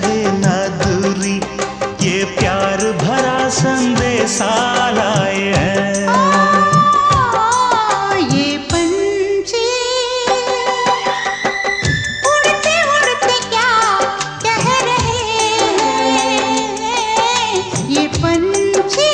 रहे ना दूरी, ये प्यार भरा संदेशा लाए हैं। ये पंछी उड़ते उड़ते क्या कह रहे हैं, ये पंछी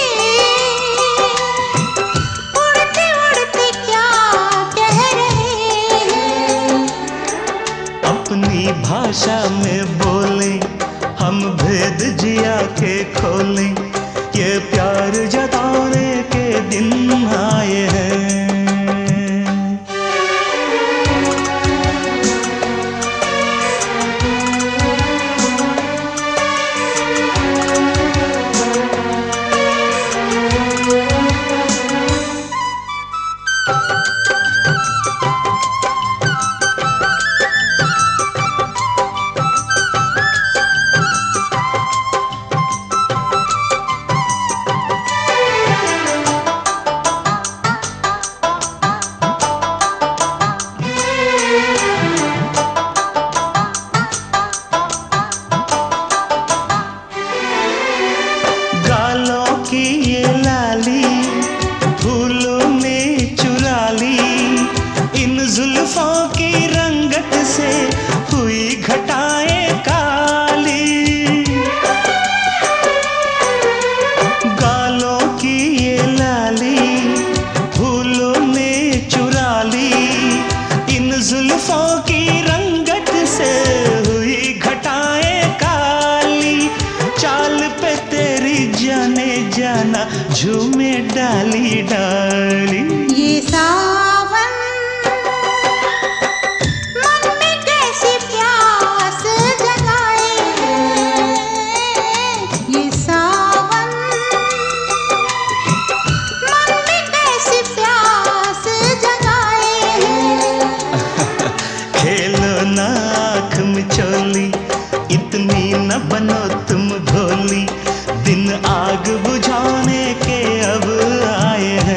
उड़ते उड़ते क्या कह रहे हैं। अपनी भाषा में बोले हम भेद जिया के खोलें, ये प्यार जताने के दिन आए हैं। की ये लाली फूलों ने चुरा ली, इन जुल्फों की रंगत से हुई घटाएं काली। गालों की ये लाली फूलों ने चुरा ली, इन जुल्फों की रंगत से हुई घटाएं काली। चाल पे तेरी जाने जाना झूमे डाली डाली। ये सावन मन में कैसी प्यास जगाए है, ये सावन मन में कैसी प्यास जगाए है। खेलो ना आँख मिचोली, इतनी न बनो तुम भोली, दिन आग बुझाने के अब आए हैं।